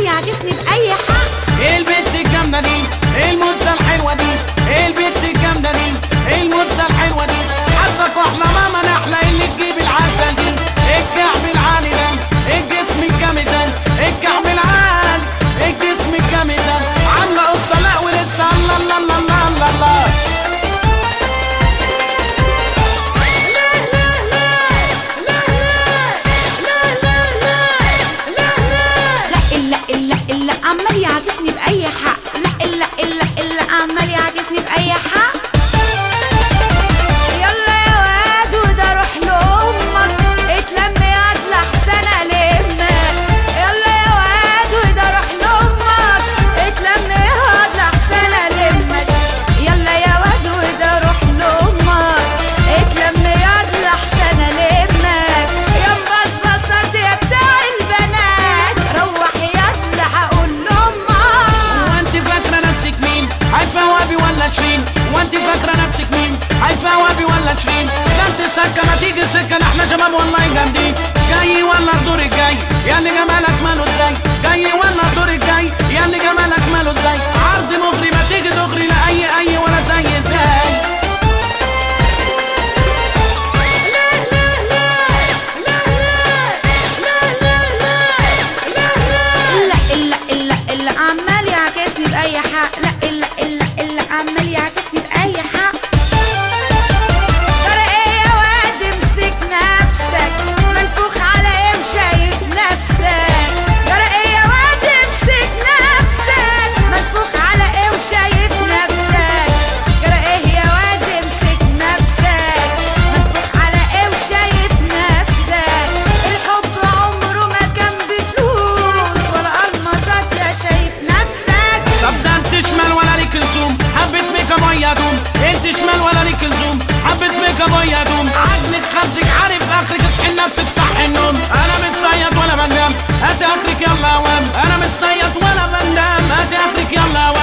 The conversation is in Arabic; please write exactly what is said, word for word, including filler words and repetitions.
يعكسني بأي حق. ايه البت الجامدة دي، ايه الموزة الحلوة دي، ايه البت الجامدة دي، ايه الموزة الحلوة دي، حظك واحنا ماما نحلى اللي تجيب العسل دي. الكعب العالي ده، الجسم الجامد ده، الكعب العالي، الجسم الجامد ده، عاملة قصة لا ولسه الله الله الله الله الله الله. إلا عمال يعكسني بأي حق. لا إلا إلا إلا عمال يعكسني بأي حق. يلا يا واد وده روح لأمك، اتلم ياد لحسن ألمك. يلا يا واد وده روح لأمك، اتلم ياد لحسن ألمك. يلا يا واد وده روح لأمك، اتلم ياد لحسن ألمك. يا مبصبصات يا بتاع البنات، روح ياد هقول لأمك. وانت فاكرة نفسك مين؟ هيفوابي ولا تشرين؟ وانت فاكرة نفسك مين؟ هيفوابي ولا تشرين؟ ده انت سكة ما تيجي سكة، احنا شباب والله جامدين. جاي ولا الدور الجاي يا اللي جمالك ماله ازاي؟ جاي ولا الدور الجاي يا اللي جمالك ماله ازاي؟ عرض مغري ما تيجي تغري لا اي اي ولا زي ازاي؟ عمال يعكسني بأي حق. لا إلا إلا إلا عمال يعكسني بأي حق. ترى إيه يا واد امسك نفسك، منفوخ على إيه مشايف نفسك. ترى إيه يا واد امسك نفسك، منفوخ على إيه وشايف نفسك. ترى إيه يا واد امسك نفسك، منفوخ على إيه وشايف نفسك. الحب عمره ما كان بفلوس ولا ألمظات يا شايف نفسك. طب ده انت شمال ولا ليك لزوم، حبة ميك اب ويا دوم. انت شمال ولا ليك لزوم، حبة ميك اب ويا دوم. عجلك خمسك عارف اخرك، اصحي نفسك صح النوم. انا متصيد ولا بنام، هات اخرك يلا وام. انا متصيد ولا بنام، هات اخرك يلا وام.